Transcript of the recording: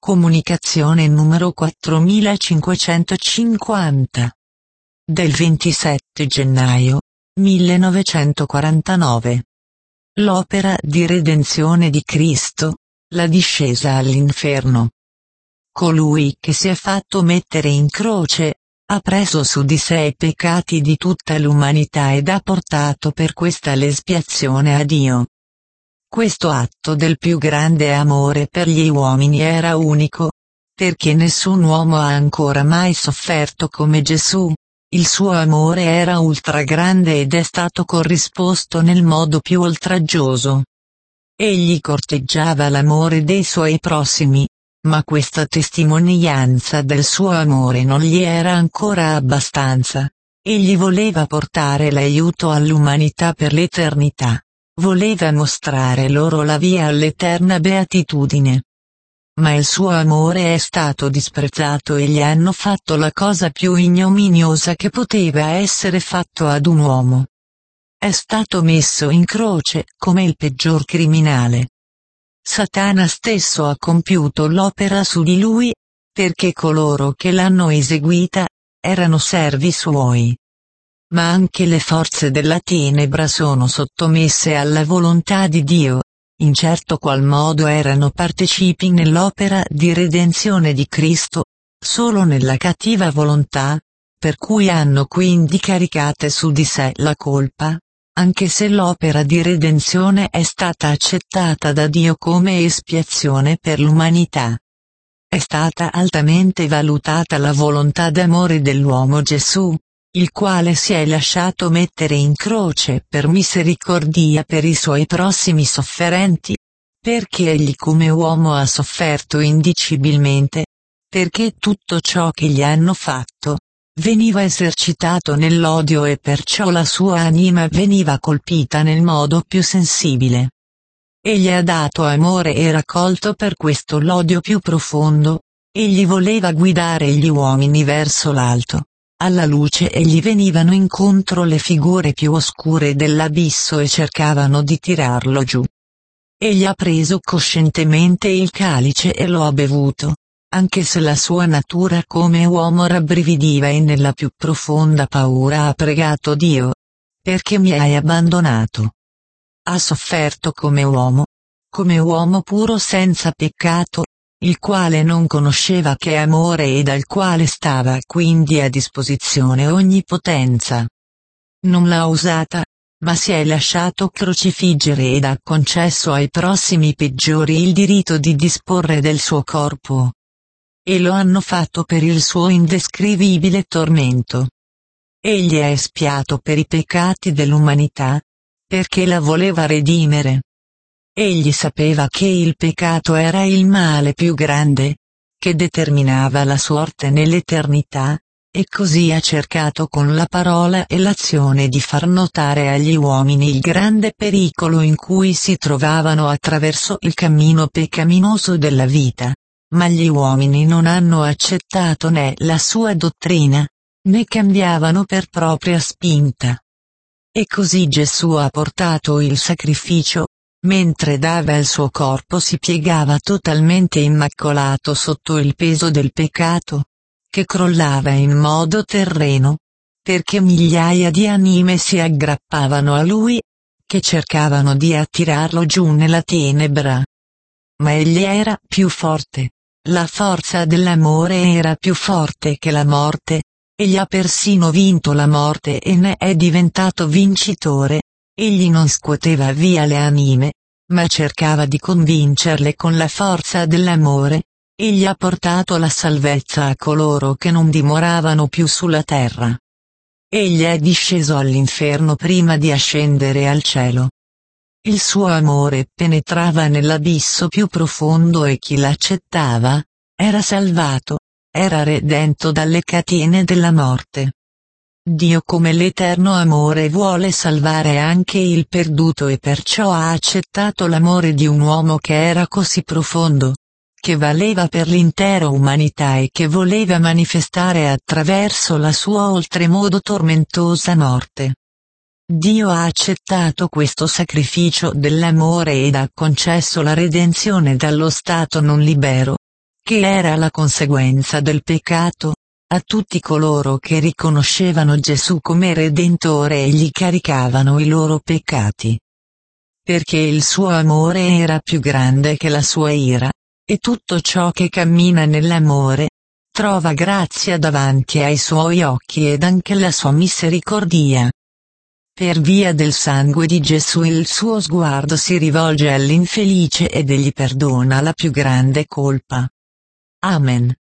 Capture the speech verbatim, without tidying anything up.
Comunicazione numero quattromilacinquecentocinquanta. Del ventisette gennaio millenovecentoquarantanove. L'opera di redenzione di Cristo, la discesa all'inferno. Colui che si è fatto mettere in croce, ha preso su di sé i peccati di tutta l'umanità ed ha portato per questa l'espiazione a Dio. Questo atto del più grande amore per gli uomini era unico, perché nessun uomo ha ancora mai sofferto come Gesù. Il suo amore era ultra grande ed è stato corrisposto nel modo più oltraggioso. Egli corteggiava l'amore dei suoi prossimi, ma questa testimonianza del suo amore non gli era ancora abbastanza. Egli voleva portare l'aiuto all'umanità per l'eternità. Voleva mostrare loro la via all'eterna beatitudine. Ma il suo amore è stato disprezzato e gli hanno fatto la cosa più ignominiosa che poteva essere fatto ad un uomo. È stato messo in croce come il peggior criminale. Satana stesso ha compiuto l'opera su di lui, perché coloro che l'hanno eseguita erano servi suoi. Ma anche le forze della tenebra sono sottomesse alla volontà di Dio, in certo qual modo erano partecipi nell'opera di redenzione di Cristo, solo nella cattiva volontà, per cui hanno quindi caricate su di sé la colpa, anche se l'opera di redenzione è stata accettata da Dio come espiazione per l'umanità. È stata altamente valutata la volontà d'amore dell'uomo Gesù, il quale si è lasciato mettere in croce per misericordia per i suoi prossimi sofferenti, perché egli come uomo ha sofferto indicibilmente, perché tutto ciò che gli hanno fatto, veniva esercitato nell'odio e perciò la sua anima veniva colpita nel modo più sensibile. Egli ha dato amore e raccolto per questo l'odio più profondo, egli voleva guidare gli uomini verso l'alto. Alla luce e gli venivano incontro le figure più oscure dell'abisso e cercavano di tirarlo giù. Egli ha preso coscientemente il calice e lo ha bevuto, anche se la sua natura come uomo rabbrividiva e nella più profonda paura ha pregato Dio, perché mi hai abbandonato. Ha sofferto come uomo, come uomo puro senza peccato, il quale non conosceva che amore e dal quale stava quindi a disposizione ogni potenza. Non l'ha usata, ma si è lasciato crocifiggere ed ha concesso ai prossimi peggiori il diritto di disporre del suo corpo. E lo hanno fatto per il suo indescrivibile tormento. Egli è espiato per i peccati dell'umanità, perché la voleva redimere. Egli sapeva che il peccato era il male più grande, che determinava la sorte nell'eternità, e così ha cercato con la parola e l'azione di far notare agli uomini il grande pericolo in cui si trovavano attraverso il cammino peccaminoso della vita, ma gli uomini non hanno accettato né la sua dottrina, né cambiavano per propria spinta. E così Gesù ha portato il sacrificio, mentre dava il suo corpo si piegava totalmente immacolato sotto il peso del peccato, che crollava in modo terreno, perché migliaia di anime si aggrappavano a lui, che cercavano di attirarlo giù nella tenebra. Ma egli era più forte, la forza dell'amore era più forte che la morte, egli ha persino vinto la morte e ne è diventato vincitore. Egli non scuoteva via le anime, ma cercava di convincerle con la forza dell'amore. Egli ha portato la salvezza a coloro che non dimoravano più sulla terra. Egli è disceso all'inferno prima di ascendere al cielo. Il suo amore penetrava nell'abisso più profondo e chi l'accettava, era salvato, era redento dalle catene della morte. Dio come l'eterno amore vuole salvare anche il perduto e perciò ha accettato l'amore di un uomo che era così profondo, che valeva per l'intera umanità e che voleva manifestare attraverso la sua oltremodo tormentosa morte. Dio ha accettato questo sacrificio dell'amore ed ha concesso la redenzione dallo stato non libero, che era la conseguenza del peccato, a tutti coloro che riconoscevano Gesù come Redentore e gli caricavano i loro peccati. Perché il suo amore era più grande che la sua ira, e tutto ciò che cammina nell'amore, trova grazia davanti ai suoi occhi ed anche la sua misericordia. Per via del sangue di Gesù il suo sguardo si rivolge all'infelice ed egli perdona la più grande colpa. Amen.